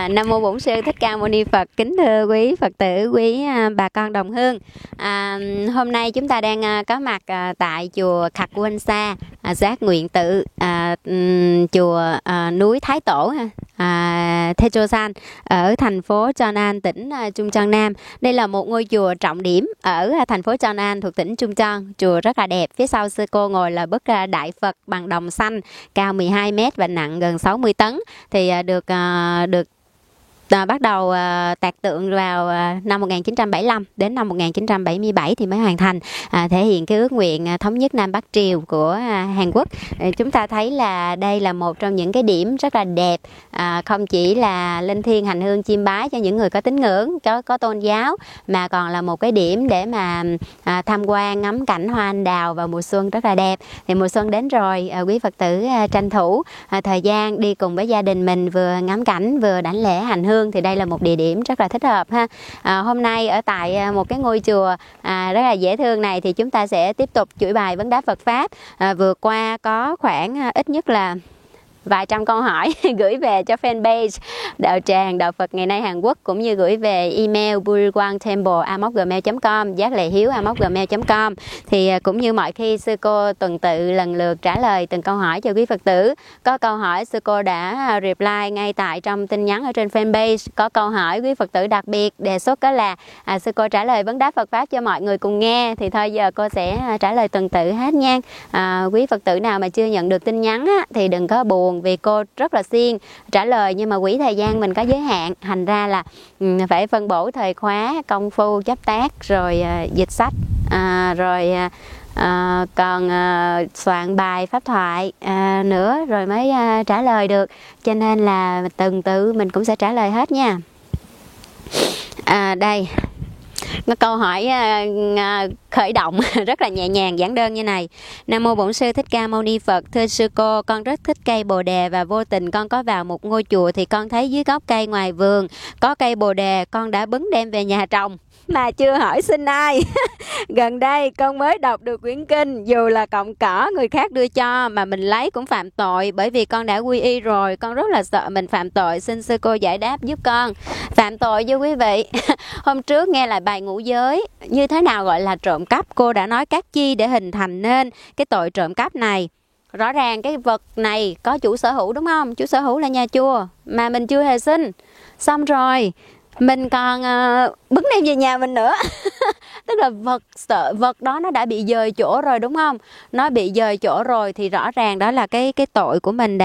Nam mô Bổn Sư Thích Ca Mâu Ni Phật. Kính thưa quý Phật tử, quý bà con đồng hương. Hôm nay chúng ta đang có mặt tại chùa Khạc Quên Sa, Giác Nguyện Tự, chùa núi Thái Tổ, Thechosan ở thành phố Cheonan, tỉnh Chung Chon Nam. Đây là một ngôi chùa trọng điểm ở thành phố Cheonan thuộc tỉnh Chung Chon. Chùa rất là đẹp. Phía sau sư cô ngồi là bức đại Phật bằng đồng xanh, cao 12 m và nặng gần 60 tấn. Thì được bắt đầu tạc tượng vào năm 1975 đến năm 1977 thì mới hoàn thành, thể hiện cái ước nguyện thống nhất Nam Bắc Triều của Hàn Quốc. Chúng ta thấy là đây là một trong những cái điểm rất là đẹp, không chỉ là linh thiêng hành hương chiêm bái cho những người có tín ngưỡng, có tôn giáo, mà còn là một cái điểm để mà tham quan ngắm cảnh hoa anh đào vào mùa xuân rất là đẹp. Thì mùa xuân đến rồi, quý Phật tử tranh thủ thời gian đi cùng với gia đình mình, vừa ngắm cảnh vừa đảnh lễ hành hương, thì đây là một địa điểm rất là thích hợp ha. Hôm nay ở tại một cái ngôi chùa rất là dễ thương này thì chúng ta sẽ tiếp tục chuỗi bài vấn đáp Phật pháp. Vừa qua có khoảng ít nhất là vài trăm câu hỏi gửi về cho fanpage Đạo Tràng Đạo Phật Ngày Nay Hàn Quốc, cũng như gửi về email buriwangtemple@gmail.com, giác-lệ-hiếu@gmail.com. Thì cũng như mọi khi, sư cô tuần tự lần lượt trả lời từng câu hỏi cho quý Phật tử. Có câu hỏi sư cô đã reply ngay tại trong tin nhắn ở trên fanpage. Có câu hỏi quý Phật tử đặc biệt đề xuất đó là sư cô trả lời vấn đáp Phật pháp cho mọi người cùng nghe. Thì thôi giờ cô sẽ trả lời tuần tự hết nha. Quý Phật tử nào mà chưa nhận được tin nhắn thì đừng có buồn, vì cô rất là siêng trả lời, nhưng mà quỹ thời gian mình có giới hạn, thành ra là phải phân bổ thời khóa, công phu chấp tác, rồi dịch sách, rồi còn soạn bài pháp thoại nữa rồi mới trả lời được, cho nên là từng tự mình cũng sẽ trả lời hết nha. Đây có câu hỏi khởi động rất là nhẹ nhàng, giản đơn như này. Nam mô Bổn Sư Thích Ca Mâu Ni Phật. Thưa sư cô, con rất thích cây bồ đề và vô tình con có vào một ngôi chùa thì con thấy dưới gốc cây ngoài vườn có cây bồ đề, con đã bứng đem về nhà trồng mà chưa hỏi xin ai. Gần đây con mới đọc được quyển kinh, dù là cọng cỏ người khác đưa cho mà mình lấy cũng phạm tội, bởi vì con đã quy y rồi, con rất là sợ mình phạm tội, xin sư cô giải đáp giúp con. Phạm tội chứ quý vị. Hôm trước nghe lại bài ngũ giới, như thế nào gọi là trộm cắp, cô đã nói các chi để hình thành nên cái tội trộm cắp này. Rõ ràng cái vật này có chủ sở hữu đúng không? Chủ sở hữu là nhà chùa mà mình chưa hề xin. Xong rồi mình còn bứng đem về nhà mình nữa. Tức là vật đó nó đã bị dời chỗ rồi đúng không? Nó bị dời chỗ rồi thì rõ ràng đó là cái tội của mình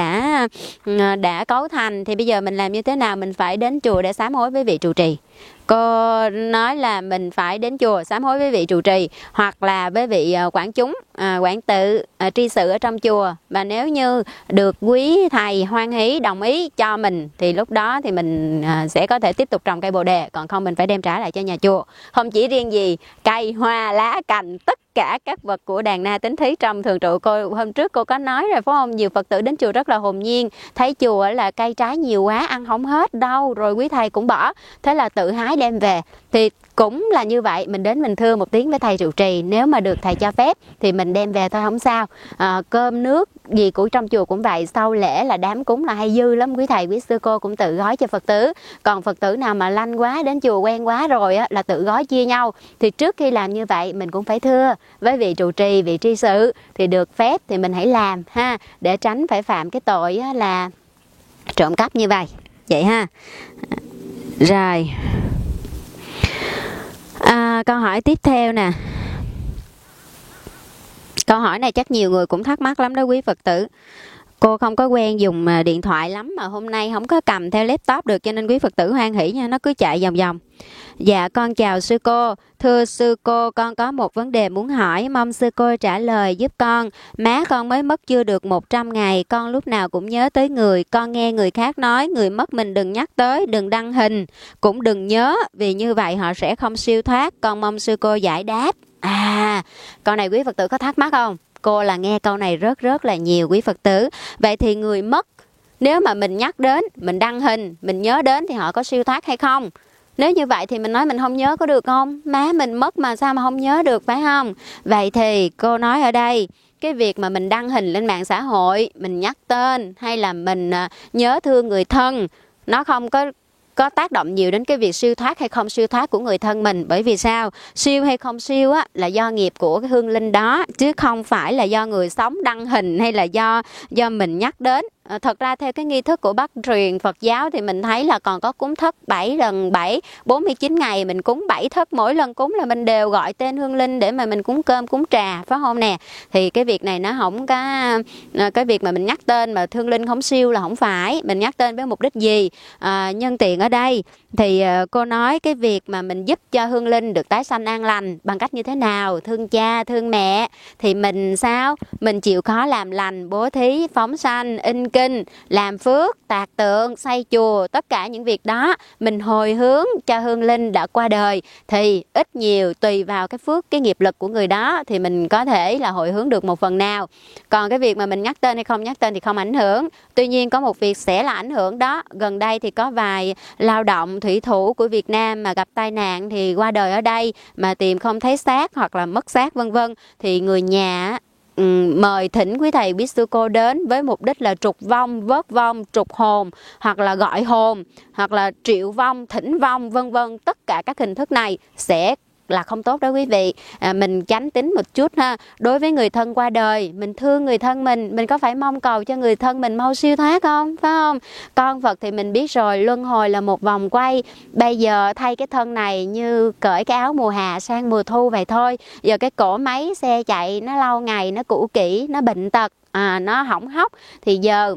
đã cấu thành. Thì bây giờ mình làm như thế nào? Mình phải đến chùa để sám hối với vị trụ trì. Cô nói là mình phải đến chùa sám hối với vị trụ trì, hoặc là với vị quản chúng, quản tự, tri sự ở trong chùa. Và nếu như được quý thầy hoan hỷ đồng ý cho mình thì lúc đó thì mình sẽ có thể tiếp tục trồng cây bồ đề, còn không mình phải đem trả lại cho nhà chùa. Không chỉ riêng gì cây, hoa, lá, cành, tất cả các vật của đàn na tính thí trong thường trụ. Cô hôm trước cô có nói rồi phải không? Nhiều Phật tử đến chùa rất là hồn nhiên, thấy chùa là cây trái nhiều quá ăn không hết đâu, rồi quý thầy cũng bỏ, thế là tự hái đem về. Thì cũng là như vậy, mình đến mình thưa một tiếng với thầy trụ trì, nếu mà được thầy cho phép thì mình đem về thôi, không sao. Cơm nước gì của trong chùa cũng vậy, sau lễ là đám cúng là hay dư lắm, quý thầy quý sư cô cũng tự gói cho Phật tử. Còn Phật tử nào mà lanh quá, đến chùa quen quá rồi là tự gói chia nhau. Thì trước khi làm như vậy mình cũng phải thưa với vị trụ trì, vị tri sự, thì được phép thì mình hãy làm ha, để tránh phải phạm cái tội là trộm cắp như vậy ha. Rồi câu hỏi tiếp theo nè. Câu hỏi này chắc nhiều người cũng thắc mắc lắm đó quý Phật tử. Cô không có quen dùng điện thoại lắm, mà hôm nay không có cầm theo laptop được, cho nên quý Phật tử hoan hỷ nha, nó cứ chạy vòng vòng. Dạ con chào sư cô. Thưa sư cô, con có một vấn đề muốn hỏi, mong sư cô trả lời giúp con. Má con mới mất chưa được 100 ngày, con lúc nào cũng nhớ tới người. Con nghe người khác nói người mất mình đừng nhắc tới, đừng đăng hình, cũng đừng nhớ, vì như vậy họ sẽ không siêu thoát. Con mong sư cô giải đáp. Câu này quý Phật tử có thắc mắc không? Cô là nghe câu này rất là nhiều quý Phật tử. Vậy thì người mất, nếu mà mình nhắc đến, mình đăng hình, mình nhớ đến thì họ có siêu thoát hay không? Nếu như vậy thì mình nói mình không nhớ có được không? Má mình mất mà sao mà không nhớ được, phải không? Vậy thì cô nói ở đây, cái việc mà mình đăng hình lên mạng xã hội, mình nhắc tên hay là mình nhớ thương người thân, nó không có có tác động nhiều đến cái việc siêu thoát hay không siêu thoát của người thân mình. Bởi vì sao? Siêu hay không siêu á là do nghiệp của cái hương linh đó, chứ không phải là do người sống đăng hình hay là do mình nhắc đến. Thật ra theo cái nghi thức của Bắc truyền Phật giáo thì mình thấy là còn có cúng thất 7 lần 7, 49 ngày mình cúng 7 thất, mỗi lần cúng là mình đều gọi tên hương linh để mà mình cúng cơm cúng trà, phải không nè? Thì cái việc này nó không có, cái việc mà mình nhắc tên mà hương linh không siêu là không phải. Mình nhắc tên với mục đích gì? Nhân tiện ở đây thì cô nói cái việc mà mình giúp cho hương linh được tái sanh an lành bằng cách như thế nào? Thương cha, thương mẹ thì mình sao? Mình chịu khó làm lành, bố thí, phóng sanh, in kinh, làm phước, tạc tượng, xây chùa, tất cả những việc đó mình hồi hướng cho hương linh đã qua đời, thì ít nhiều tùy vào cái phước, cái nghiệp lực của người đó thì mình có thể là hồi hướng được một phần nào. Còn cái việc mà mình nhắc tên hay không nhắc tên thì không ảnh hưởng. Tuy nhiên có một việc sẽ là ảnh hưởng đó. Gần đây thì có vài lao động thủy thủ của Việt Nam mà gặp tai nạn thì qua đời ở đây mà tìm không thấy xác hoặc là mất xác vân vân, thì người nhà mời thỉnh quý thầy quý sư cô đến với mục đích là trục vong, vớt vong, trục hồn, hoặc là gọi hồn, hoặc là triệu vong, thỉnh vong vân vân. Tất cả các hình thức này sẽ là không tốt đó quý vị. Mình tránh tính một chút ha. Đối với người thân qua đời, mình thương người thân mình có phải mong cầu cho người thân mình mau siêu thoát không? Phải không? Con Phật thì mình biết rồi, luân hồi là một vòng quay. Bây giờ thay cái thân này như cởi cái áo mùa hạ sang mùa thu vậy thôi. Giờ cái cỗ máy xe chạy nó lâu ngày, nó cũ kỹ, nó bệnh tật, nó hỏng hóc, thì giờ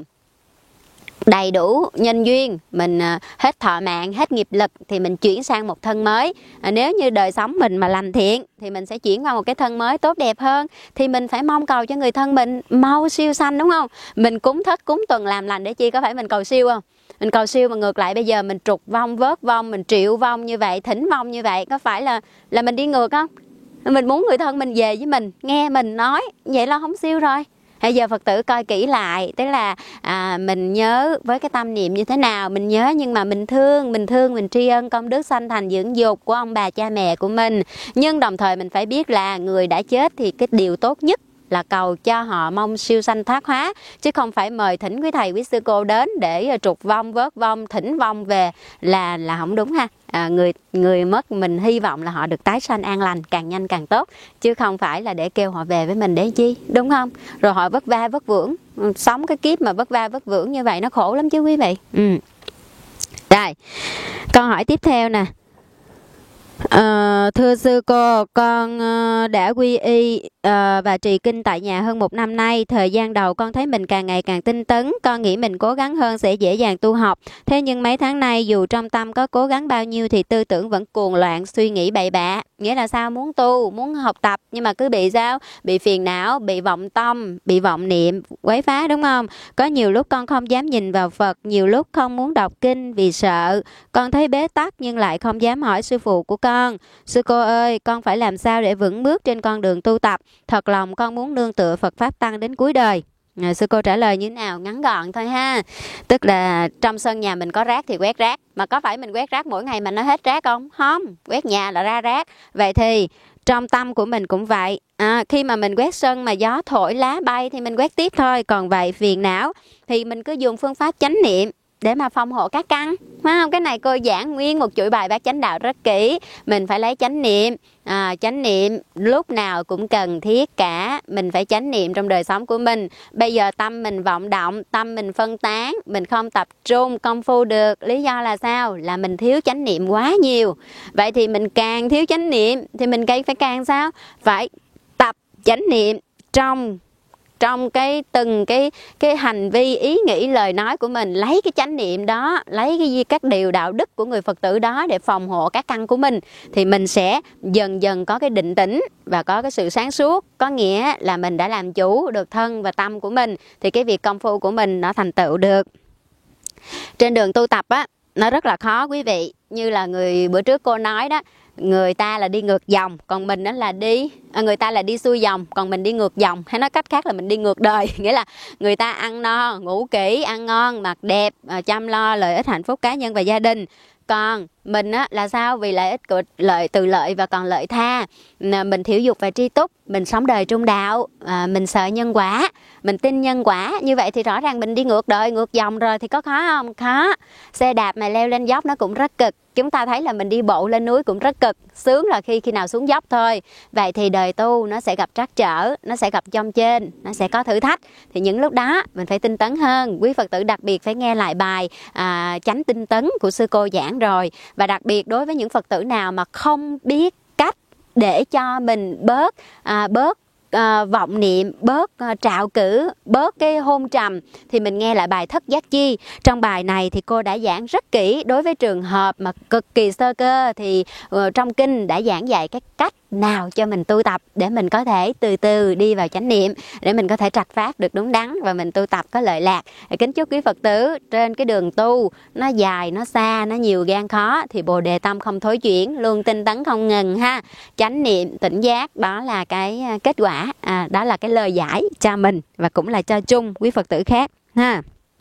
đầy đủ nhân duyên, mình hết thọ mạng, hết nghiệp lực thì mình chuyển sang một thân mới. Nếu như đời sống mình mà lành thiện thì mình sẽ chuyển qua một cái thân mới tốt đẹp hơn. Thì mình phải mong cầu cho người thân mình mau siêu sanh, đúng không? Mình cúng thất cúng tuần làm lành để chi? Có phải mình cầu siêu không? Mình cầu siêu mà ngược lại bây giờ mình trục vong, vớt vong, mình triệu vong như vậy, thỉnh vong như vậy, có phải là mình đi ngược không? Mình muốn người thân mình về với mình, nghe mình nói, vậy là không siêu rồi. Bây giờ Phật tử coi kỹ lại, tức là mình nhớ với cái tâm niệm như thế nào, mình nhớ nhưng mà mình thương, mình tri ân công đức sanh thành dưỡng dục của ông bà cha mẹ của mình. Nhưng đồng thời mình phải biết là người đã chết thì cái điều tốt nhất là cầu cho họ mong siêu sanh thoát hóa, chứ không phải mời thỉnh quý thầy quý sư cô đến để trục vong, vớt vong, thỉnh vong về là không đúng ha. Người mất mình hy vọng là họ được tái sanh an lành càng nhanh càng tốt, chứ không phải là để kêu họ về với mình để chi, đúng không? Rồi họ vất va vất vưởng, sống cái kiếp mà vất va vất vưởng như vậy nó khổ lắm chứ quý vị. Rồi, câu hỏi tiếp theo nè. Thưa sư cô, con đã quy y và trì kinh tại nhà hơn 1 năm nay. Thời gian đầu con thấy mình càng ngày càng tinh tấn, con nghĩ mình cố gắng hơn sẽ dễ dàng tu học. Thế nhưng mấy tháng nay dù trong tâm có cố gắng bao nhiêu thì tư tưởng vẫn cuồng loạn, suy nghĩ bậy bạ. Nghĩa là sao? Muốn tu, muốn học tập nhưng mà cứ bị sao? Bị phiền não, bị vọng tâm, bị vọng niệm quấy phá, đúng không? Có nhiều lúc con không dám nhìn vào Phật, nhiều lúc không muốn đọc kinh vì sợ. Con thấy bế tắc nhưng lại không dám hỏi sư phụ của con. Sư cô ơi, con phải làm sao để vững bước trên con đường tu tập? Thật lòng con muốn nương tựa Phật Pháp Tăng đến cuối đời. Sư cô trả lời như thế nào? Ngắn gọn thôi ha. Tức là trong sân nhà mình có rác thì quét rác. Mà có phải mình quét rác mỗi ngày mà nó hết rác không? Không, quét nhà là ra rác. Vậy thì trong tâm của mình cũng vậy. Khi mà mình quét sân mà gió thổi lá bay thì mình quét tiếp thôi. Còn vậy phiền não thì mình cứ dùng phương pháp chánh niệm để mà phòng hộ các căn, phải không? Cái này cô giảng nguyên một chuỗi bài bát chánh đạo rất kỹ. Mình phải lấy chánh niệm. Chánh niệm lúc nào cũng cần thiết cả. Mình phải chánh niệm trong đời sống của mình. Bây giờ tâm mình vọng động, tâm mình phân tán, mình không tập trung công phu được. Lý do là sao? Là mình thiếu chánh niệm quá nhiều. Vậy thì mình càng thiếu chánh niệm thì mình phải càng sao? Phải tập chánh niệm trong từng cái hành vi, ý nghĩ, lời nói của mình, lấy cái chánh niệm đó, lấy các điều đạo đức của người Phật tử đó để phòng hộ các căn của mình, thì mình sẽ dần dần có cái định tĩnh và có cái sự sáng suốt. Có nghĩa là mình đã làm chủ được thân và tâm của mình thì cái việc công phu của mình nó thành tựu được. Trên đường tu tập á, nó rất là khó quý vị. Như là bữa trước cô nói đó, người ta là đi ngược dòng, còn mình đó là người ta là đi xuôi dòng, còn mình đi ngược dòng. Hay nói cách khác là mình đi ngược đời. Nghĩa là người ta ăn no, ngủ kỹ, ăn ngon, mặc đẹp, chăm lo lợi ích hạnh phúc cá nhân và gia đình. Còn mình á là sao? Vì lợi ích của từ lợi và còn lợi tha. Mình thiểu dục và tri túc, mình sống đời trung đạo, mình sợ nhân quả, mình tin nhân quả. Như vậy thì rõ ràng mình đi ngược đời, ngược dòng rồi thì có khó không? Khó. Xe đạp mà leo lên dốc nó cũng rất cực. Chúng ta thấy là mình đi bộ lên núi cũng rất cực. Sướng là khi nào xuống dốc thôi. Vậy thì đời tu nó sẽ gặp trắc trở, nó sẽ gặp chông chênh, nó sẽ có thử thách. Thì những lúc đó mình phải tinh tấn hơn. Quý Phật tử đặc biệt phải nghe lại bài chánh tinh tấn của sư cô giảng rồi. Và đặc biệt đối với những Phật tử nào mà không biết cách để cho mình bớt vọng niệm, bớt trạo cử, bớt cái hôn trầm, thì mình nghe lại bài Thất Giác Chi. Trong bài này thì cô đã giảng rất kỹ. Đối với trường hợp mà cực kỳ sơ cơ thì trong kinh đã giảng dạy cái cách nào cho mình tu tập để mình có thể từ từ đi vào chánh niệm, để mình có thể trạch pháp được đúng đắn và mình tu tập có lợi lạc. Kính chúc quý Phật tử trên cái đường tu nó dài, nó xa, nó nhiều gian khó thì Bồ Đề tâm không thối chuyển, luôn tinh tấn không ngừng ha. Chánh niệm, tỉnh giác, đó là cái kết quả, đó là cái lời giải cho mình và cũng là cho chung quý Phật tử khác ha.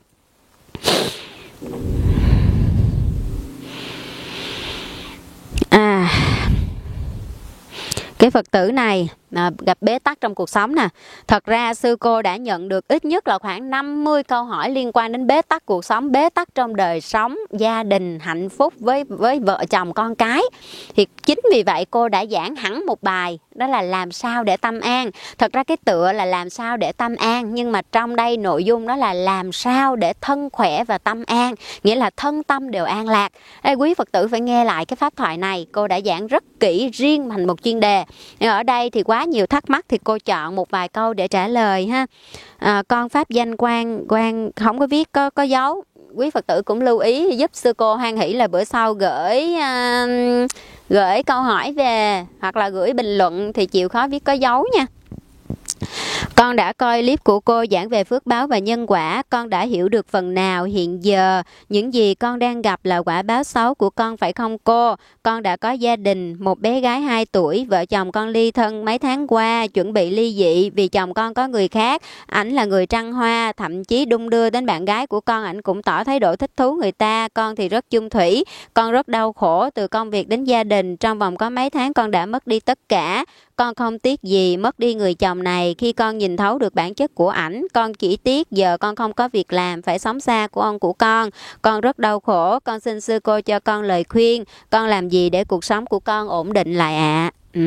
Cái Phật tử này gặp bế tắc trong cuộc sống nè. Thật ra sư cô đã nhận được ít nhất là khoảng 50 câu hỏi liên quan đến bế tắc cuộc sống, bế tắc trong đời sống, gia đình, hạnh phúc với vợ chồng con cái. Thì chính vì vậy cô đã giảng hẳn một bài, đó là làm sao để tâm an. Thật ra cái tựa là làm sao để tâm an, nhưng mà trong đây nội dung đó là làm sao để thân khỏe và tâm an, nghĩa là thân tâm đều an lạc. Đây, quý Phật tử phải nghe lại cái pháp thoại này, cô đã giảng rất kỹ riêng thành một chuyên đề. Nhưng ở đây thì quá nhiều thắc mắc thì cô chọn một vài câu để trả lời ha. Con pháp danh quan không có viết có dấu. Quý Phật tử cũng lưu ý giúp sư cô hoan hỷ là bữa sau gửi câu hỏi về hoặc là gửi bình luận thì chịu khó viết có dấu nha. Con đã coi clip của cô giảng về phước báo và nhân quả. Con đã hiểu được phần nào hiện giờ những gì con đang gặp là quả báo xấu của con phải không cô? Con đã có gia đình, một bé gái 2 tuổi, vợ chồng con ly thân mấy tháng qua, chuẩn bị ly dị vì chồng con có người khác. Ảnh là người trăng hoa, thậm chí đung đưa đến bạn gái của con, ảnh cũng tỏ thái độ thích thú người ta. Con thì rất chung thủy, con rất đau khổ từ công việc đến gia đình. Trong vòng có mấy tháng con đã mất đi tất cả. Con không tiếc gì mất đi người chồng này. Khi con nhìn thấu được bản chất của ảnh, con chỉ tiếc giờ con không có việc làm, phải sống xa của ông của con. Con rất đau khổ, con xin sư cô cho con lời khuyên. Con làm gì để cuộc sống của con ổn định lại ạ?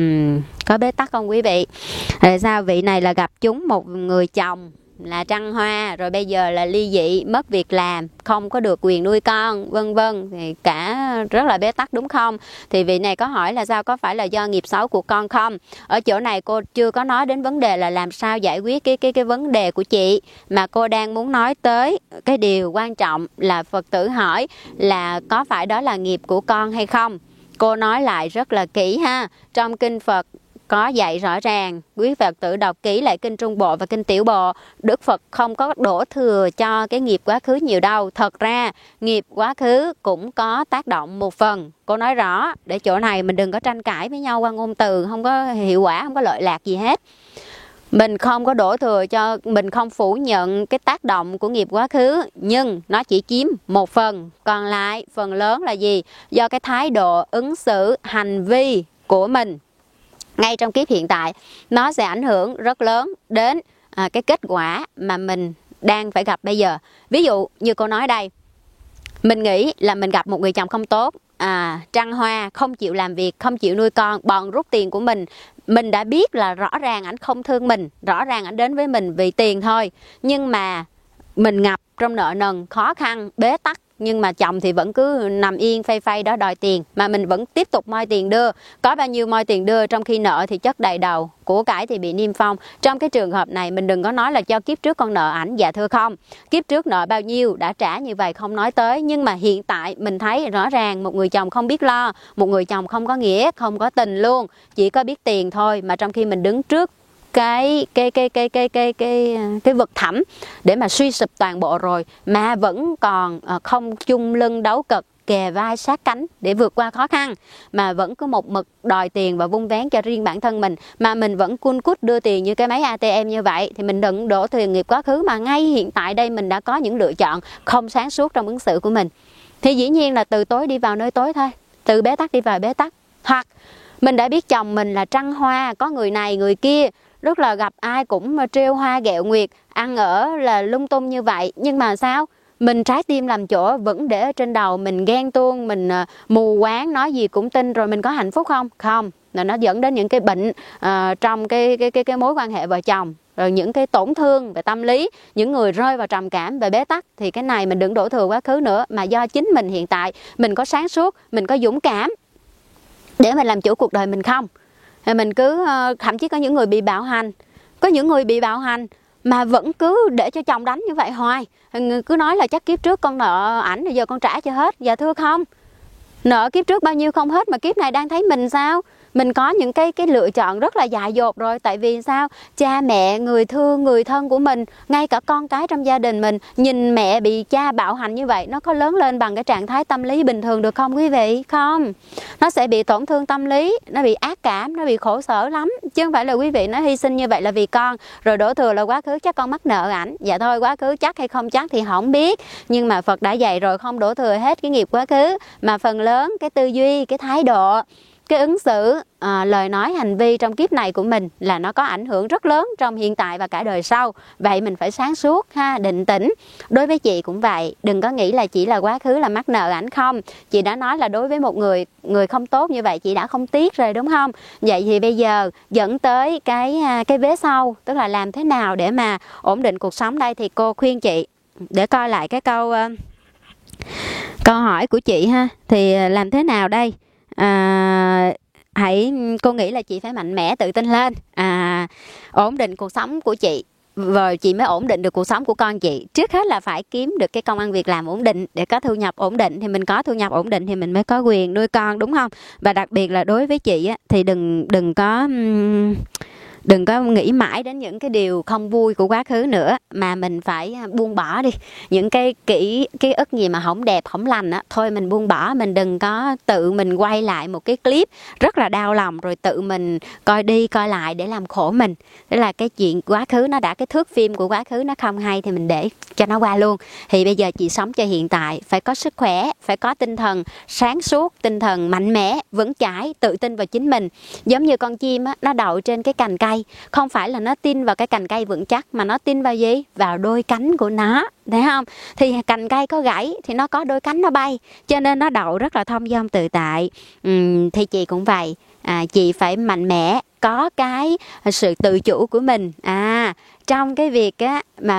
Có bế tắc không quý vị? Rồi sao vị này là gặp chúng một người chồng là trăng hoa, rồi bây giờ là ly dị, mất việc làm, không có được quyền nuôi con, vân vân, thì cả rất là bế tắc đúng không? Thì vị này có hỏi là sao, có phải là do nghiệp xấu của con không? Ở chỗ này cô chưa có nói đến vấn đề là làm sao giải quyết cái vấn đề của chị, mà cô đang muốn nói tới cái điều quan trọng là Phật tử hỏi là có phải đó là nghiệp của con hay không? Cô nói lại rất là kỹ ha. Trong kinh Phật có dạy rõ ràng, quý Phật tử đọc kỹ lại kinh Trung Bộ và kinh Tiểu Bộ, Đức Phật không có đổ thừa cho cái nghiệp quá khứ nhiều đâu. Thật ra nghiệp quá khứ cũng có tác động một phần. Cô nói rõ để chỗ này mình đừng có tranh cãi với nhau qua ngôn từ, không có hiệu quả, không có lợi lạc gì hết. Mình không có đổ thừa cho, mình không phủ nhận cái tác động của nghiệp quá khứ, nhưng nó chỉ chiếm một phần. Còn lại phần lớn là gì? Do cái thái độ ứng xử, hành vi của mình ngay trong kiếp hiện tại, nó sẽ ảnh hưởng rất lớn đến cái kết quả mà mình đang phải gặp bây giờ. Ví dụ như cô nói đây, mình nghĩ là mình gặp một người chồng không tốt, trăng hoa, không chịu làm việc, không chịu nuôi con, bòn rút tiền của mình. Mình đã biết là rõ ràng ảnh không thương mình, rõ ràng ảnh đến với mình vì tiền thôi, nhưng mà mình ngập trong nợ nần, khó khăn, bế tắc. Nhưng mà chồng thì vẫn cứ nằm yên phay phay đó đòi tiền, mà mình vẫn tiếp tục moi tiền đưa. Có bao nhiêu moi tiền đưa, trong khi nợ thì chất đầy đầu, của cải thì bị niêm phong. Trong cái trường hợp này mình đừng có nói là cho kiếp trước con nợ ảnh, dạ thưa không. Kiếp trước nợ bao nhiêu đã trả như vậy không nói tới, nhưng mà hiện tại mình thấy rõ ràng một người chồng không biết lo, một người chồng không có nghĩa, không có tình luôn, chỉ có biết tiền thôi, mà trong khi mình đứng trước cái vực thẳm để mà suy sụp toàn bộ rồi, mà vẫn còn không chung lưng đấu cực, kề vai sát cánh để vượt qua khó khăn, mà vẫn cứ một mực đòi tiền và vung vén cho riêng bản thân mình, mà mình vẫn cun cút đưa tiền như cái máy ATM như vậy, thì mình đừng đổ thừa nghiệp quá khứ, mà ngay hiện tại đây mình đã có những lựa chọn không sáng suốt trong ứng xử của mình. thì dĩ nhiên là từ tối đi vào nơi tối thôi, từ bế tắc đi vào bế tắc. Hoặc mình đã biết chồng mình là trăng hoa, có người này người kia, rất là gặp ai cũng trêu hoa ghẹo nguyệt, ăn ở là lung tung như vậy. Nhưng mà sao? Mình trái tim làm chỗ vẫn để ở trên đầu, mình ghen tuông, mình mù quáng, nói gì cũng tin, rồi mình có hạnh phúc không? Không. Là nó dẫn đến những cái bệnh trong cái mối quan hệ vợ chồng, rồi những cái tổn thương về tâm lý, những người rơi vào trầm cảm về bế tắc. Thì cái này mình đừng đổ thừa quá khứ nữa, mà do chính mình hiện tại mình có sáng suốt, mình có dũng cảm để mình làm chủ cuộc đời mình không? Mình cứ thậm chí có những người bị bạo hành, có những người bị bạo hành mà vẫn cứ để cho chồng đánh như vậy hoài, cứ nói là chắc kiếp trước con nợ ảnh rồi giờ con trả cho hết. Dạ thưa không, nợ kiếp trước bao nhiêu không hết, mà kiếp này đang thấy mình sao? Mình có những cái lựa chọn rất là dại dột rồi. Tại vì sao? Cha mẹ, người thương, người thân của mình, ngay cả con cái trong gia đình mình, nhìn mẹ bị cha bạo hành như vậy, nó có lớn lên bằng cái trạng thái tâm lý bình thường được không quý vị? Không. Nó sẽ bị tổn thương tâm lý, nó bị ác cảm, nó bị khổ sở lắm. Chứ không phải là quý vị nó hy sinh như vậy là vì con, rồi đổ thừa là quá khứ chắc con mắc nợ ảnh. Dạ thôi, quá khứ chắc hay không chắc thì không biết, nhưng mà Phật đã dạy rồi, không đổ thừa hết cái nghiệp quá khứ, mà phần lớn cái tư duy, cái thái độ, cái ứng xử, lời nói, hành vi trong kiếp này của mình là nó có ảnh hưởng rất lớn trong hiện tại và cả đời sau. Vậy mình phải sáng suốt ha, định tĩnh. Đối với chị cũng vậy, đừng có nghĩ là chỉ là quá khứ là mắc nợ ảnh không. Chị đã nói là đối với một người không tốt như vậy chị đã không tiếc rồi đúng không? Vậy thì bây giờ dẫn tới cái vế sau, tức là làm thế nào để mà ổn định cuộc sống đây, thì cô khuyên chị để coi lại cái câu hỏi của chị ha. Thì làm thế nào đây? Cô nghĩ là chị phải mạnh mẽ, tự tin lên, ổn định cuộc sống của chị, rồi chị mới ổn định được cuộc sống của con chị. Trước hết là phải kiếm được cái công ăn việc làm ổn định, để có thu nhập ổn định. Thì mình có thu nhập ổn định thì mình mới có quyền nuôi con, đúng không? Và đặc biệt là đối với chị á, thì đừng có nghĩ mãi đến những cái điều không vui của quá khứ nữa, mà mình phải buông bỏ đi những cái ký ức gì mà không đẹp, không lành á. Thôi mình buông bỏ, mình đừng có tự mình quay lại một cái clip rất là đau lòng, rồi tự mình coi đi coi lại để làm khổ mình. Tức là cái chuyện quá khứ nó đã, cái thước phim của quá khứ nó không hay thì mình để cho nó qua luôn. Thì bây giờ chị sống cho hiện tại, phải có sức khỏe, phải có tinh thần sáng suốt, tinh thần mạnh mẽ, vững chãi, tự tin vào chính mình. Giống như con chim á, nó đậu trên cái cành cây, không phải là nó tin vào cái cành cây vững chắc, mà nó tin vào gì? Vào đôi cánh của nó, thấy không? Thì cành cây có gãy thì nó có đôi cánh nó bay, cho nên nó đậu rất là thông dong tự tại. Thì chị cũng vậy, chị phải mạnh mẽ, có cái sự tự chủ của mình. Trong cái việc á mà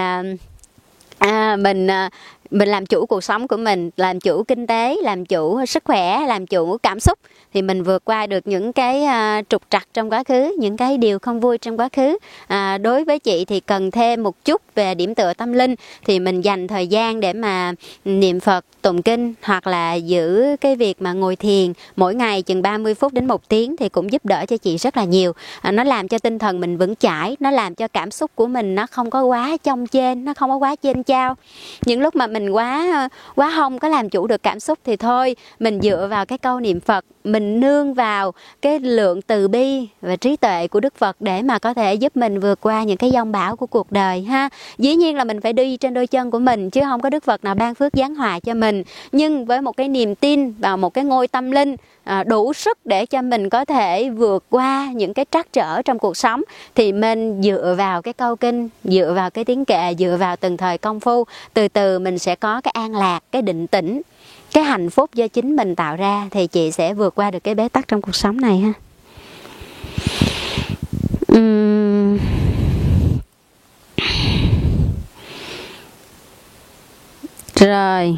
mình làm chủ cuộc sống của mình, làm chủ kinh tế, làm chủ sức khỏe, làm chủ cảm xúc, thì mình vượt qua được những cái trục trặc trong quá khứ, những cái điều không vui trong quá khứ. Đối với chị thì cần thêm một chút về điểm tựa tâm linh, thì mình dành thời gian để mà niệm Phật, tụng kinh, hoặc là giữ cái việc mà ngồi thiền mỗi ngày chừng 30 phút đến 1 tiếng thì cũng giúp đỡ cho chị rất là nhiều. Nó làm cho tinh thần mình vững chãi, nó làm cho cảm xúc của mình nó không có quá chông trên, nó không có quá chênh chao. Những lúc mà mình quá không có làm chủ được cảm xúc thì thôi, mình dựa vào cái câu niệm Phật, mình nương vào cái lượng từ bi và trí tuệ của Đức Phật để mà có thể giúp mình vượt qua những cái giông bão của cuộc đời ha. Dĩ nhiên là mình phải đi trên đôi chân của mình, chứ không có Đức Phật nào ban phước giáng hòa cho mình. Nhưng với một cái niềm tin vào một cái ngôi tâm linh đủ sức để cho mình có thể vượt qua những cái trắc trở trong cuộc sống, thì mình dựa vào cái câu kinh, dựa vào cái tiếng kệ, dựa vào từng thời công phu, từ từ mình sẽ có cái an lạc, cái định tĩnh, cái hạnh phúc do chính mình tạo ra, thì chị sẽ vượt qua được cái bế tắc trong cuộc sống này ha. Rồi.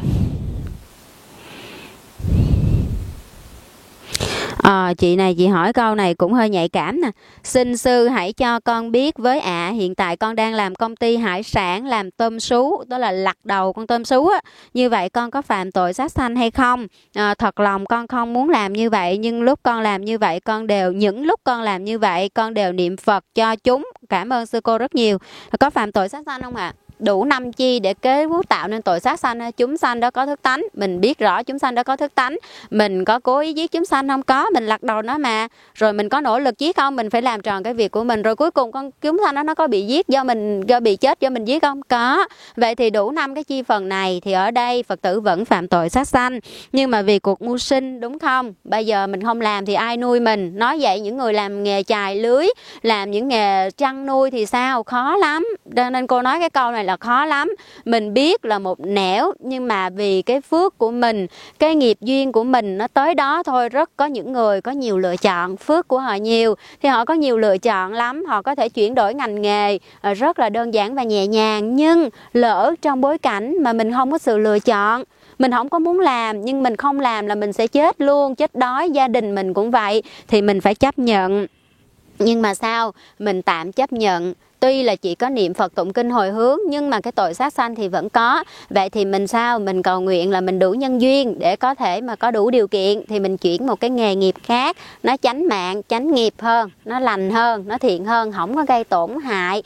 Chị này chị hỏi câu này cũng hơi nhạy cảm nè. Xin sư hãy cho con biết với ạ, hiện tại con đang làm công ty hải sản, làm tôm sú, đó là lặt đầu con tôm sú á. Như vậy con có phạm tội sát sanh hay không? Thật lòng con không muốn làm như vậy, nhưng lúc con làm như vậy những lúc con làm như vậy con đều niệm Phật cho chúng. Cảm ơn sư cô rất nhiều. Có phạm tội sát sanh không ạ? đủ năm chi để kế quốc tạo nên tội sát sanh? Chúng sanh đó có thức tánh, mình biết rõ chúng sanh đó có thức tánh, mình có cố ý giết chúng sanh không? Có, mình lật đầu nó mà. Rồi mình có nỗ lực giết không? Mình phải làm tròn cái việc của mình. Rồi cuối cùng con chúng sanh đó nó có bị giết do bị chết do mình giết không? Có. Vậy thì đủ 5 cái chi phần này thì ở đây Phật tử vẫn phạm tội sát sanh. Nhưng mà vì cuộc mưu sinh, đúng không? Bây giờ mình không làm thì ai nuôi mình? Nói vậy những người làm nghề chài lưới, làm những nghề chăn nuôi thì sao? Khó lắm. Nên cô nói cái câu này là khó lắm. Mình biết là một nẻo, nhưng mà vì cái phước của mình, cái nghiệp duyên của mình nó tới đó thôi. Rất có những người có nhiều lựa chọn, phước của họ nhiều thì họ có nhiều lựa chọn lắm, họ có thể chuyển đổi ngành nghề rất là đơn giản và nhẹ nhàng. Nhưng lỡ trong bối cảnh mà mình không có sự lựa chọn, mình không có muốn làm, nhưng mình không làm là mình sẽ chết luôn, chết đói, gia đình mình cũng vậy, thì mình phải chấp nhận. Nhưng mà sao? Mình tạm chấp nhận. Tuy là chỉ có niệm Phật tụng kinh hồi hướng, nhưng mà cái tội sát sanh thì vẫn có. Vậy thì mình sao? Mình cầu nguyện là mình đủ nhân duyên để có thể mà có đủ điều kiện thì mình chuyển một cái nghề nghiệp khác, nó chánh mạng, chánh nghiệp hơn, nó lành hơn, nó thiện hơn, không có gây tổn hại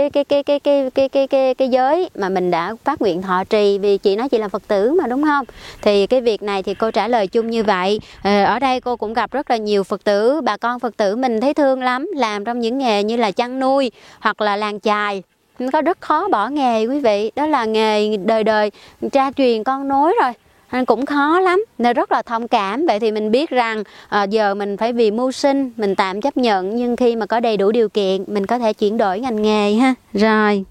cái giới mà mình đã phát nguyện thọ trì, vì chị nói chị là Phật tử mà, đúng không? Thì cái việc này thì cô trả lời chung như vậy. Ở đây cô cũng gặp rất là nhiều Phật tử, bà con Phật tử mình thấy thương lắm, làm trong những nghề như là chăn nuôi hoặc là làng chài, có rất khó bỏ nghề quý vị. Đó là nghề đời đời cha truyền con nối rồi, nên cũng khó lắm, nên rất là thông cảm. Vậy thì mình biết rằng giờ mình phải vì mưu sinh, mình tạm chấp nhận, nhưng khi mà có đầy đủ điều kiện mình có thể chuyển đổi ngành nghề ha. Rồi,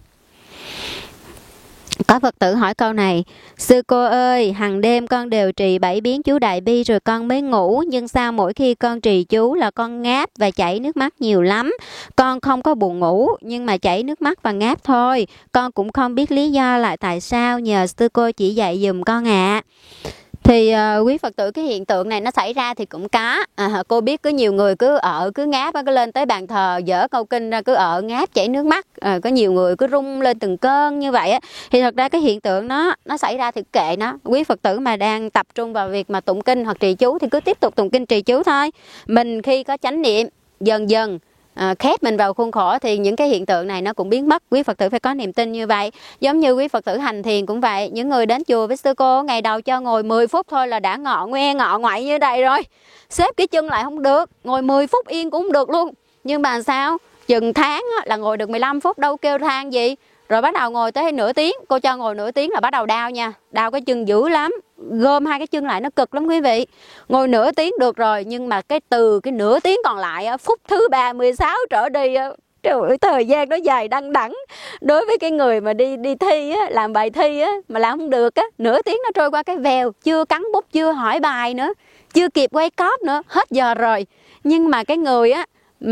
có Phật tử hỏi câu này: sư cô ơi, hằng đêm con đều trì 7 biến chú Đại Bi rồi con mới ngủ, nhưng sao mỗi khi con trì chú là con ngáp và chảy nước mắt nhiều lắm. Con không có buồn ngủ nhưng mà chảy nước mắt và ngáp thôi. Con cũng không biết lý do lại tại sao, nhờ sư cô chỉ dạy giùm con ạ. Thì quý Phật tử, cái hiện tượng này nó xảy ra thì cũng có. Cô biết có nhiều người cứ ngáp, cứ lên tới bàn thờ dở câu kinh ra cứ ngáp chảy nước mắt. Có nhiều người cứ rung lên từng cơn như vậy á. Thì thật ra cái hiện tượng nó xảy ra thì kệ nó. Quý Phật tử mà đang tập trung vào việc mà tụng kinh hoặc trì chú thì cứ tiếp tục tụng kinh trì chú thôi. Mình khi có chánh niệm dần dần khép mình vào khuôn khổ thì những cái hiện tượng này nó cũng biến mất. Quý Phật tử phải có niềm tin như vậy. Giống như quý Phật tử hành thiền cũng vậy. Những người đến chùa với sư cô ngày đầu cho ngồi 10 phút thôi là đã ngọ ngoại như đây rồi, xếp cái chân lại không được, ngồi 10 phút yên cũng không được luôn. Nhưng mà sao chừng tháng là ngồi được 15 phút, đâu kêu than gì. Rồi bắt đầu ngồi tới nửa tiếng, cô cho ngồi nửa tiếng là bắt đầu đau nha, đau cái chân dữ lắm, gom hai cái chân lại nó cực lắm quý vị. Ngồi nửa tiếng được rồi, nhưng mà từ cái nửa tiếng còn lại, phút thứ 36 trở đi, trời ơi, thời gian nó dài đăng đẳng. Đối với cái người mà đi thi á, làm bài thi á, mà làm không được á, nửa tiếng nó trôi qua cái vèo, chưa cắn bút, chưa hỏi bài nữa, chưa kịp quay cóp nữa, hết giờ rồi. Nhưng mà cái người á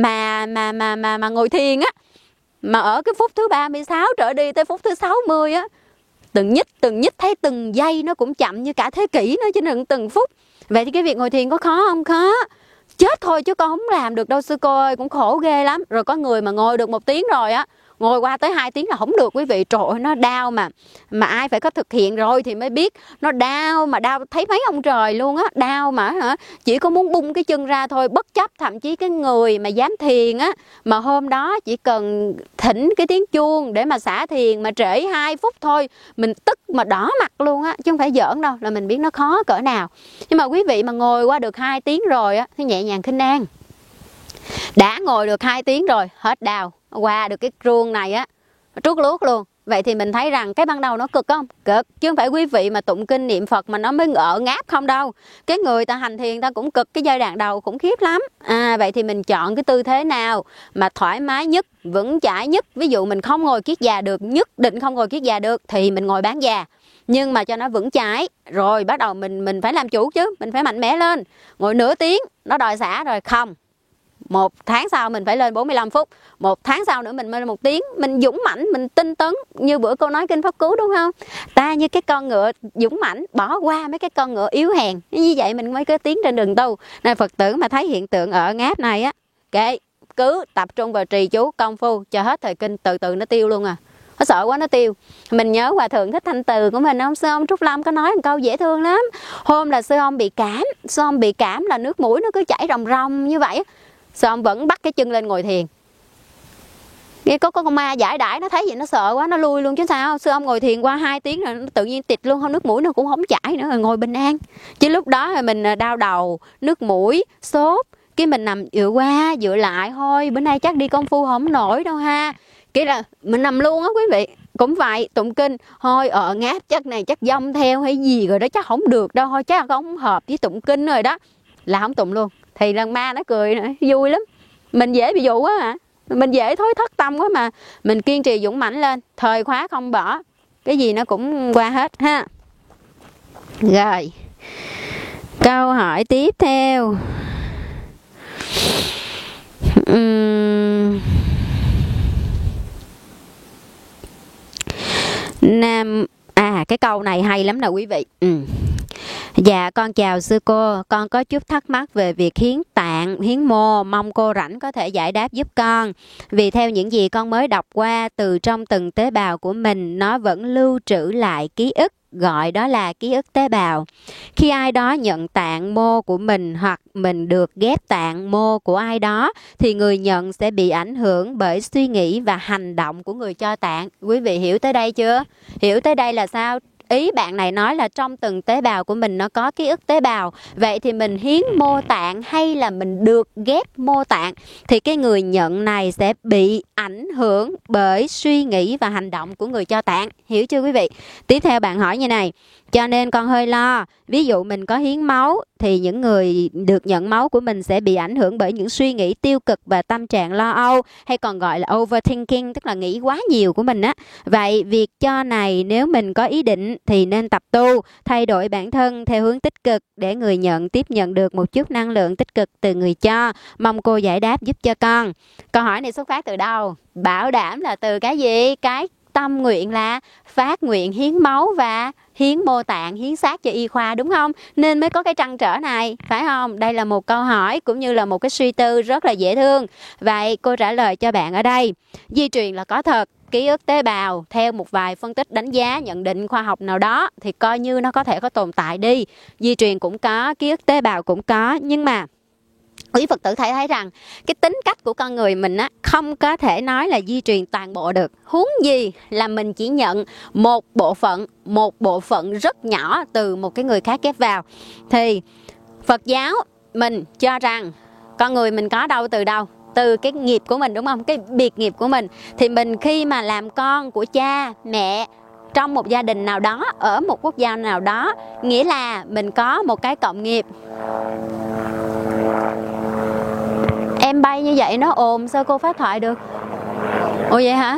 mà ngồi thiền á, mà ở cái phút thứ 36 trở đi tới phút thứ 60 á, từng nhích thấy từng giây nó cũng chậm như cả thế kỷ nữa, chứ đừng từng phút. Vậy thì cái việc ngồi thiền có khó không? Khó. Chết thôi chứ con không làm được đâu sư cô ơi, cũng khổ ghê lắm. Rồi có người mà ngồi được 1 tiếng rồi á, ngồi qua tới 2 tiếng là không được quý vị. Trời ơi, nó đau mà ai phải có thực hiện rồi thì mới biết. Nó đau mà đau thấy mấy ông trời luôn á. Đau mà chỉ có muốn bung cái chân ra thôi, bất chấp. Thậm chí cái người mà dám thiền á, mà hôm đó chỉ cần thỉnh cái tiếng chuông để mà xả thiền mà trễ 2 phút thôi, mình tức mà đỏ mặt luôn á, chứ không phải giỡn đâu, là mình biết nó khó cỡ nào. Nhưng mà quý vị mà ngồi qua được 2 tiếng rồi á thì nhẹ nhàng khinh an. Đã ngồi được 2 tiếng rồi, hết đau, qua được cái chuông này á, trút luốt luôn. Vậy thì mình thấy rằng cái ban đầu nó cực không? Cực, chứ không phải quý vị mà tụng kinh niệm Phật mà nó mới ngáp không đâu. Cái người ta hành thiền ta cũng cực, cái giai đoạn đầu khủng khiếp lắm. Vậy thì mình chọn cái tư thế nào mà thoải mái nhất, vững chãi nhất. Ví dụ mình không ngồi kiết già được, nhất định không ngồi kiết già được thì mình ngồi bán già, nhưng mà cho nó vững chãi. Rồi bắt đầu mình phải làm chủ chứ, mình phải mạnh mẽ lên. Ngồi nửa tiếng nó đòi xả rồi, không, 1 tháng sau mình phải lên 45 phút, 1 tháng sau nữa mình lên 1 tiếng. Mình dũng mãnh, mình tinh tấn. Như bữa cô nói kinh Pháp Cú đúng không? Ta như cái con ngựa dũng mãnh, bỏ qua mấy cái con ngựa yếu hèn. Như vậy mình mới có tiến trên đường tu. Nên Phật tử mà thấy hiện tượng ở ngáp này á, kệ, cứ tập trung vào trì chú công phu cho hết thời kinh, từ từ nó tiêu luôn à. Nó sợ quá nó tiêu. Mình nhớ Hòa Thượng Thích Thanh Từ của mình không? Sư ông Trúc Lâm có nói một câu dễ thương lắm. Hôm là sư ông bị cảm. Sư ông bị cảm là nước mũi nó cứ chảy ròng ròng như vậy. Sư ông vẫn bắt cái chân lên ngồi thiền. Cái có con ma giải đãi nó thấy vậy nó sợ quá nó lui luôn chứ sao. Sư ông ngồi thiền qua 2 tiếng rồi nó tự nhiên tịt luôn, không nước mũi nó cũng không chảy nữa, rồi ngồi bình an. Chứ lúc đó thì mình đau đầu, nước mũi, sốt, cái mình nằm dựa qua dựa lại thôi, bữa nay chắc đi công phu không nổi đâu ha. Cái là mình nằm luôn á quý vị. Cũng vậy, tụng kinh thôi ngáp chắc này chắc dông theo hay gì rồi đó, chắc không được đâu, thôi chắc không hợp với tụng kinh rồi đó, là không tụng luôn. Thì lần ma nó cười nữa, vui lắm. Mình dễ bị dụ quá hả, mình dễ thối thất tâm quá mà. Mình kiên trì dũng mãnh lên, thời khóa không bỏ, cái gì nó cũng qua hết ha. Rồi, câu hỏi tiếp theo. Cái câu này hay lắm nè quý vị. Dạ con chào sư cô, con có chút thắc mắc về việc hiến tạng, hiến mô, mong cô rảnh có thể giải đáp giúp con. Vì theo những gì con mới đọc qua, từ trong từng tế bào của mình nó vẫn lưu trữ lại ký ức, gọi đó là ký ức tế bào. Khi ai đó nhận tạng mô của mình hoặc mình được ghép tạng mô của ai đó thì người nhận sẽ bị ảnh hưởng bởi suy nghĩ và hành động của người cho tạng. Quý vị hiểu tới đây chưa? Hiểu tới đây là sao? Ý bạn này nói là trong từng tế bào của mình nó có ký ức tế bào. Vậy thì mình hiến mô tạng hay là mình được ghép mô tạng thì cái người nhận này sẽ bị ảnh hưởng bởi suy nghĩ và hành động của người cho tạng. Hiểu chưa quý vị? Tiếp theo bạn hỏi như này: cho nên con hơi lo, ví dụ mình có hiến máu thì những người được nhận máu của mình sẽ bị ảnh hưởng bởi những suy nghĩ tiêu cực và tâm trạng lo âu, hay còn gọi là overthinking, tức là nghĩ quá nhiều của mình á. Vậy việc cho này nếu mình có ý định thì nên tập tu, thay đổi bản thân theo hướng tích cực để người nhận tiếp nhận được một chút năng lượng tích cực từ người cho. Mong cô giải đáp giúp cho con. Câu hỏi này xuất phát từ đâu? Bảo đảm là từ cái gì? Cái tâm nguyện là phát nguyện hiến máu và hiến mô tạng, hiến xác cho y khoa, đúng không? Nên mới có cái trăn trở này, phải không? Đây là một câu hỏi cũng như là một cái suy tư rất là dễ thương. Vậy cô trả lời cho bạn ở đây. Di truyền là có thật, ký ức tế bào theo một vài phân tích đánh giá nhận định khoa học nào đó thì coi như nó có thể có tồn tại đi. Di truyền cũng có, ký ức tế bào cũng có, nhưng mà quý Phật tử thấy rằng cái tính cách của con người mình á không có thể nói là di truyền toàn bộ được. Huống gì là mình chỉ nhận một bộ phận rất nhỏ từ một cái người khác ghép vào. Thì Phật giáo mình cho rằng con người mình có đâu từ đâu? Từ cái nghiệp của mình, đúng không? Cái biệt nghiệp của mình. Thì mình khi mà làm con của cha, mẹ trong một gia đình nào đó, ở một quốc gia nào đó, nghĩa là mình có một cái cộng nghiệp. Em bay như vậy nó ồn, sao cô phát thoại được? Ồ vậy hả?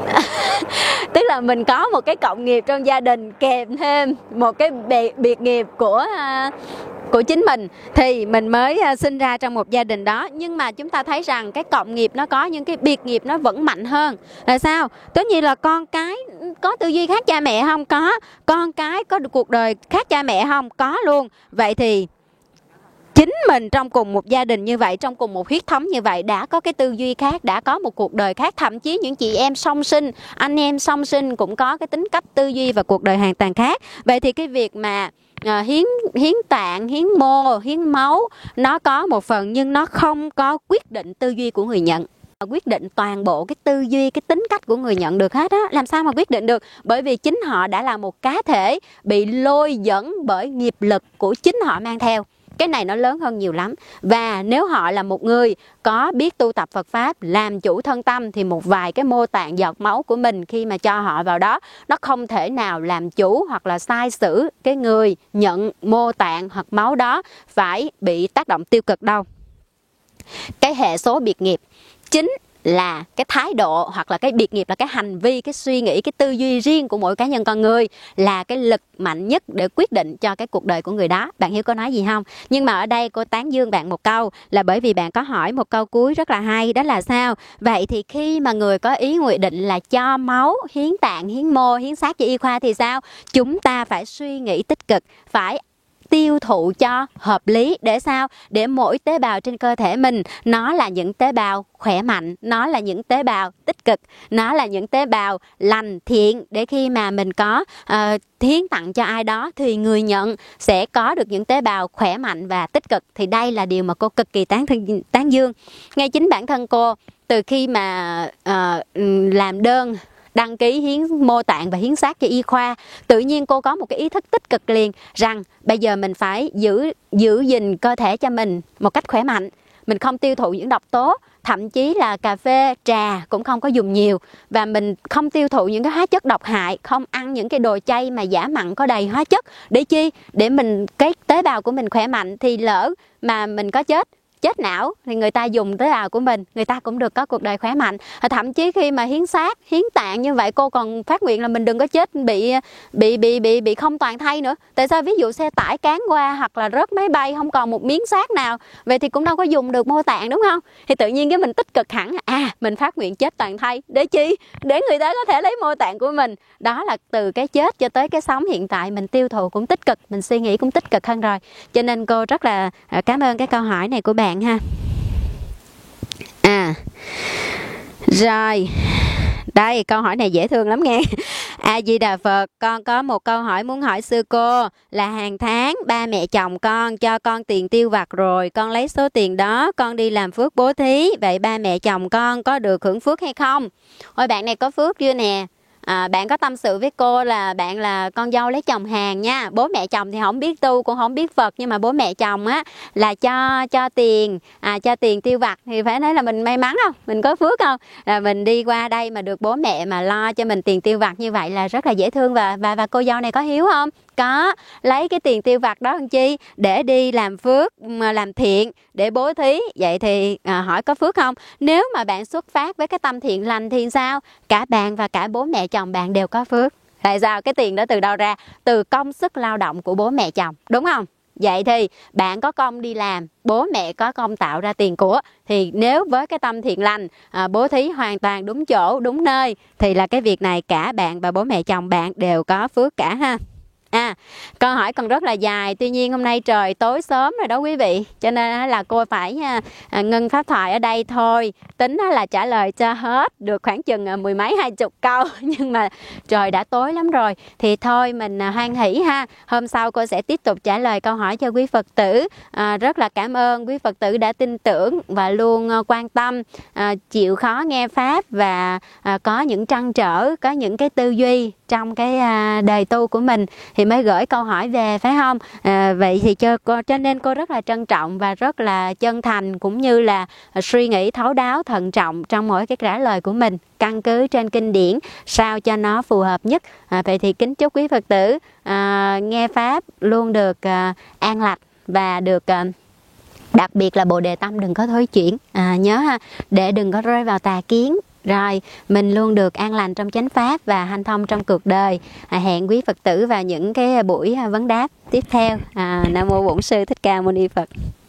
Tức là mình có một cái cộng nghiệp trong gia đình kèm thêm một cái biệt nghiệp của chính mình thì mình mới sinh ra trong một gia đình đó. Nhưng mà chúng ta thấy rằng cái cộng nghiệp nó có, nhưng cái biệt nghiệp nó vẫn mạnh hơn. Là sao? Tất nhiên là con cái có tư duy khác cha mẹ không? Có. Con cái có cuộc đời khác cha mẹ không? Có luôn. Vậy thì chính mình trong cùng một gia đình như vậy, trong cùng một huyết thống như vậy, đã có cái tư duy khác, đã có một cuộc đời khác. Thậm chí những chị em song sinh, anh em song sinh cũng có cái tính cách tư duy và cuộc đời hoàn toàn khác. Vậy thì cái việc mà hiến tạng, hiến mô, hiến máu nó có một phần, nhưng nó không có quyết định tư duy của người nhận, quyết định toàn bộ cái tư duy, cái tính cách của người nhận được hết á. Làm sao mà quyết định được? Bởi vì chính họ đã là một cá thể bị lôi dẫn bởi nghiệp lực của chính họ mang theo. Cái này nó lớn hơn nhiều lắm. Và nếu họ là một người có biết tu tập Phật Pháp, làm chủ thân tâm, thì một vài cái mô tạng giọt máu của mình khi mà cho họ vào đó, nó không thể nào làm chủ hoặc là sai sử cái người nhận mô tạng hoặc máu đó phải bị tác động tiêu cực đâu. Cái hệ số biệt nghiệp chính là cái thái độ, hoặc là cái biệt nghiệp là cái hành vi, cái suy nghĩ, cái tư duy riêng của mỗi cá nhân con người, là cái lực mạnh nhất để quyết định cho cái cuộc đời của người đó. Bạn hiểu cô nói gì không? Nhưng mà ở đây cô tán dương bạn một câu, là bởi vì bạn có hỏi một câu cuối rất là hay, đó là sao? Vậy thì khi mà người có ý nguyện định là cho máu, hiến tạng, hiến mô, hiến xác cho y khoa thì sao? Chúng ta phải suy nghĩ tích cực, phải tiêu thụ cho hợp lý. Để sao? Để mỗi tế bào trên cơ thể mình nó là những tế bào khỏe mạnh, nó là những tế bào tích cực, nó là những tế bào lành thiện, để khi mà mình có hiến tặng cho ai đó thì người nhận sẽ có được những tế bào khỏe mạnh và tích cực. Thì đây là điều mà cô cực kỳ tán dương. Ngay chính bản thân cô từ khi mà làm đơn đăng ký hiến mô tạng và hiến xác cho y khoa, tự nhiên cô có một cái ý thức tích cực liền rằng bây giờ mình phải giữ gìn cơ thể cho mình một cách khỏe mạnh. Mình không tiêu thụ những độc tố, thậm chí là cà phê, trà cũng không có dùng nhiều, và mình không tiêu thụ những cái hóa chất độc hại, không ăn những cái đồ chay mà giả mặn có đầy hóa chất. Để chi? Để mình cái tế bào của mình khỏe mạnh, thì lỡ mà mình có chết não thì người ta dùng tế bào của mình, người ta cũng được có cuộc đời khỏe mạnh. Thậm chí khi mà hiến xác, hiến tạng như vậy, cô còn phát nguyện là mình đừng có chết bị không toàn thây nữa. Tại sao? Ví dụ xe tải cán qua hoặc là rớt máy bay không còn một miếng xác nào, vậy thì cũng đâu có dùng được mô tạng, đúng không? Thì tự nhiên cái mình tích cực hẳn, mình phát nguyện chết toàn thây. Để chi? Để người ta có thể lấy mô tạng của mình. Đó là từ cái chết cho tới cái sống hiện tại, mình tiêu thụ cũng tích cực, mình suy nghĩ cũng tích cực hơn rồi. Cho nên cô rất là cảm ơn cái câu hỏi này của bạn ha. Rồi, đây câu hỏi này dễ thương lắm nghe. A Di Đà Phật, con có một câu hỏi muốn hỏi sư cô, là hàng tháng ba mẹ chồng con cho con tiền tiêu vặt rồi, con lấy số tiền đó con đi làm phước bố thí, vậy ba mẹ chồng con có được hưởng phước hay không? Ôi, bạn này có phước chưa nè? Bạn có tâm sự với cô là bạn là con dâu lấy chồng hàng nha. Bố mẹ chồng thì không biết tu cũng không biết Phật, nhưng mà bố mẹ chồng á là cho tiền cho tiền tiêu vặt, thì phải nói là mình may mắn không? Mình có phước không? Mình đi qua đây mà được bố mẹ mà lo cho mình tiền tiêu vặt như vậy là rất là dễ thương. Và cô dâu này có hiếu không? Có. Lấy cái tiền tiêu vặt đó làm chi? Để đi làm phước, làm thiện, để bố thí. Vậy thì hỏi có phước không? Nếu mà bạn xuất phát với cái tâm thiện lành thì sao? Cả bạn và cả bố mẹ chồng bạn đều có phước. Tại sao? Cái tiền đó từ đâu ra? Từ công sức lao động của bố mẹ chồng, đúng không? Vậy thì bạn có công đi làm, bố mẹ có công tạo ra tiền của, thì nếu với cái tâm thiện lành, bố thí hoàn toàn đúng chỗ, đúng nơi, thì là cái việc này cả bạn và bố mẹ chồng bạn đều có phước cả ha. Câu hỏi còn rất là dài, tuy nhiên hôm nay trời tối sớm rồi đó quý vị, cho nên là cô phải ngưng pháp thoại ở đây thôi. Tính là trả lời cho hết được khoảng chừng 10 mấy 20 câu, nhưng mà trời đã tối lắm rồi, thì thôi mình hoan hỷ ha. Hôm sau cô sẽ tiếp tục trả lời câu hỏi cho quý Phật tử. Rất là cảm ơn quý Phật tử đã tin tưởng và luôn quan tâm, chịu khó nghe pháp, và có những trăn trở, có những cái tư duy trong cái đời tu của mình thì mới gửi câu hỏi về, phải không? Vậy thì cho nên cô rất là trân trọng và rất là chân thành, cũng như là suy nghĩ thấu đáo, thận trọng trong mỗi cái trả lời của mình, căn cứ trên kinh điển sao cho nó phù hợp nhất. Vậy thì kính chúc quý Phật tử nghe pháp luôn được an lạc, và được đặc biệt là Bồ Đề tâm đừng có thối chuyển. Nhớ ha, để đừng có rơi vào tà kiến. Rồi, mình luôn được an lành trong chánh pháp và hanh thông trong cuộc đời. Hẹn quý Phật tử vào những cái buổi vấn đáp tiếp theo. Nam mô Bổn Sư Thích Ca Mâu Ni Phật.